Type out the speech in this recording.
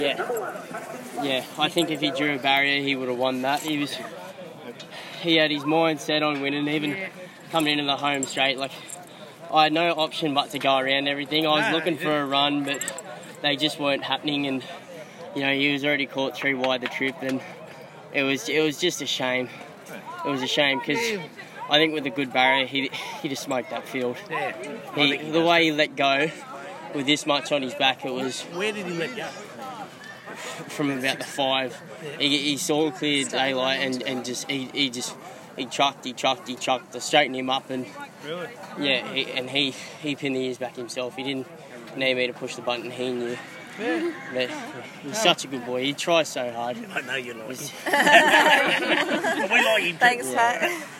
Yeah. I think if he drew a barrier, he would have won that. He had his mind set on winning, even coming into the home straight. Like, I had no option but to go around everything. I was looking for a run, but they just weren't happening, and he was already caught 3 wide the trip, and it was just a shame. It was a shame because I think with a good barrier, he just smoked that field. The way he let go with this much on his back, it was. Where did he let go? From about the 5, he saw clear daylight and he chucked to straighten him up, and he pinned the ears back himself. He didn't need me to push the button. He knew. But he's such a good boy. He tries so hard. I know you like him. We like him too. Thanks, Pat.